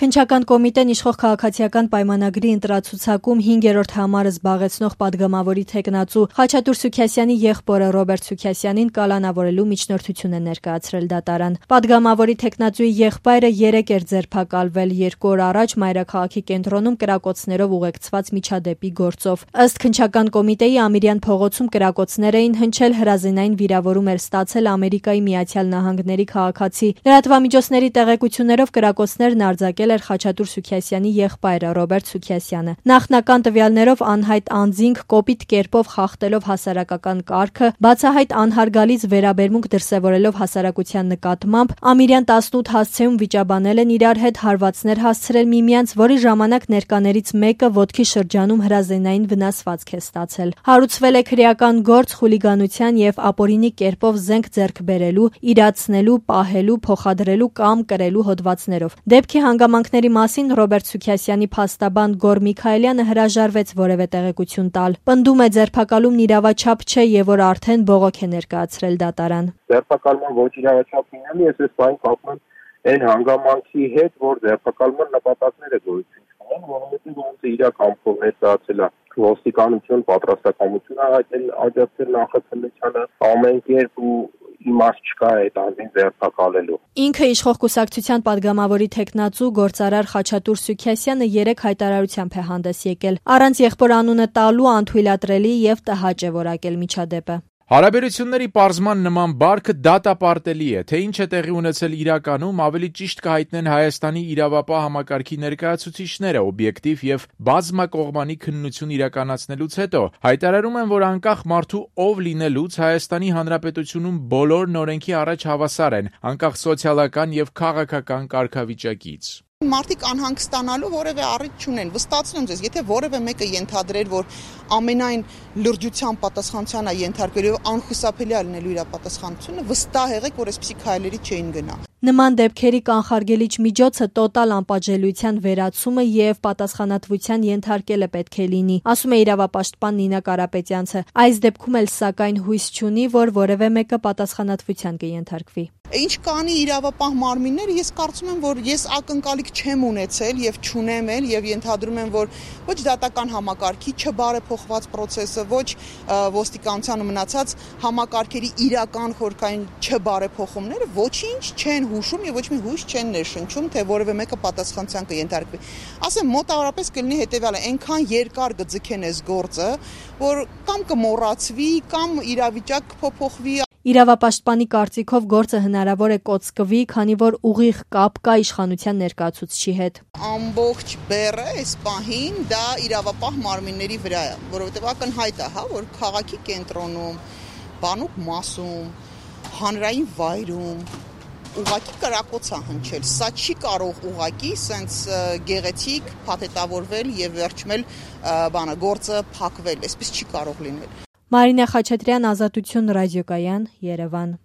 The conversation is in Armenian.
Քննչական կոմիտեն իշխող քաղաքացիական պայմանագրի ընտրացուցակում 5-րդ համարը զբաղեցնող պատգամավորի թեկնածու Խաչատուր Սուքասյանի եղբորը Ռոբերտ Սուքասյանին կալանավորելու միջնորդություն է ներկայացրել դատարան։ Պատգամավորի թեկնածուի եղբայրը 3 էր ձերբակալվել 2 օր առաջ մայրաքաղաքի կենտրոնում կրակոցներով ուղեկցված միջադեպի գործով։ Ըստ քննչական կոմիտեի Ամիրյան փողոցում կրակոցներ էին հնչել, հրազենային վիրավորում էր ստացել Ամերիկայի Միացյալ Նահանգների քաղաքացի։ Լրատվամիջոցների տեղեկություններով կրակոցներն արձակել էր Խաչատուր Սուքասյանի եղբայրը Ռոբերտ Սուքասյանը։ Նախնական տվյալներով անհայտ անձինք կոպիտ կերպով խախտելով հասարակական կարգը, բացահայտ անհարգալից վերաբերմունք դրսևորելով հասարակության նկատմամբ, Ամիրյան 18 հասցեում վիճաբանել են իրար հետ, հարվածներ հասցրել միմյանց, որի ժամանակ ներկաներից մեկը ոտքի շրջանում հրազենային վնասվածք է ստացել։ Հարուցվել է քրեական գործ խուլիգանության եւ ապօրինի կերպով զենք ձեռք բերելու, իրացնելու, պահելու, փոխադրելու կամ կրելու հոդվածներով։ Դեպքի հանգամանքների մասին Ռոբերտ Սուքասյանի փաստաբան Գոր Միքայելյանը հրաժարվեց որևէ տեղեկություն տալ։ Պնդում է ձերբակալումն իրավաչափ չէ եւ որ արդեն բողոք է ներկայացրել դատարան։ Ձերբակալման ոչ իրավաչափ լինելու ես այս բան կապում այն հանգամանքի հետ, որ ձերբակալման նպատակները գոյություն չունեն, որովհետեւ ոնց է իր կամքով ներկայացել է ոստիկանություն պատրաստակամություն աջակցել նախաձեռնությանը ամեն կերպ ու իմաստ չկա այդ անձին ձերբակալելու։ Ինքը իշխող կուսակցության պատգամավորի թեկնածու գործարար Խաչատուր Սուքասյանը 3 հայտարարությամբ է հանդես եկել։ Առանց եղբոր անունը տալու անթույլատրելի եւ տհաճ է որակել միջադեպը։ Հարաբերությունների պարզման նման բարքը դատապարտելի է, թե ինչ է տեղի ունեցել իրականում, ավելի ճիշտ կհայտնեն Հայաստանի իրավապահ համակարգի ներկայացուցիչները օբյեկտիվ եւ բազմակողմանի քննություն իրականացնելուց հետո հայտարարում են, որ անկախ մարդու ով լինելուց Հայաստանի Հանրապետությունում բոլորն օրենքի առաջ հավասար են, անկախ սոցիալական եւ քաղաքական կարգավիճակից։ Մարդիկ անհանգստանալու որևէ առիթ չունեն։ Վստահեցնում ձեզ, եթե որևէ մեկը ենթադրեր, որ ամենայն լրջության պատասխանության է ենթարկվելու եւ անխուսափելի է լինելու իր պատասխանատվությունը, վստահ եղեք, որ այսպիսի քայլերի չէին գնա։ Նման դեպքերի կանխարգելիչ միջոցը տոտալ անպատժելիության վերացումը եւ պատասխանատվության ենթարկելը պետք է լինի, ասում է իրավապաշտպան Նինա Կարապետյանցը։ Այս դեպքում էլ սակայն հույս չունի, որ որևէ մեկը պատասխանատվության կենթարկվի։ Ինչ կանի իրավապահ մարմինները, ես կարծում եմ, որ ես ակնկալիք չեմ ունեցել եւ չունեմ էլ եւ ենթադրում եմ, որ ոչ դատական համակարգի չբարեփոխված process-ը, ոչ ոստիկանության ու մնացած համակարգերի իրական խորքային չբարեփոխումները ոչինչ չեն հուշում եւ ոչ մի հույս չեն ներշնչում, թե որևէ մեկը պատասխանատվության կենթարկվի։ Ասեմ, մոտավորապես կլինի հետեւյալը, այնքան երկար կձգեն այս գործը, որ կամ կմոռացվի, կամ իրավիճակ կփոփոխվի։ Իրավապաշտպանի կարծիքով գործը հնարավոր է կոծկվի, քանի որ ուղիղ կապ կա իշխանության ներկայացուցչի հետ։ Ամբողջ բեռը այս պահին դա իրավապահ մարմինների վրա է, որովհետև ակնհայտ է, որ քաղաքի կենտրոնում, բանուկ մասում, հանրային վայրում ուղղակի կրակոց է հնչել։ Սա չի կարող ուղղակի սենց գեղեցիկ փաթեթավորվել եւ վերջմել գործը փակվել, այսպես չի կարող լինել։ Մարինա Խաչատրյան, Ազատություն ռադիոկայան, Երևան։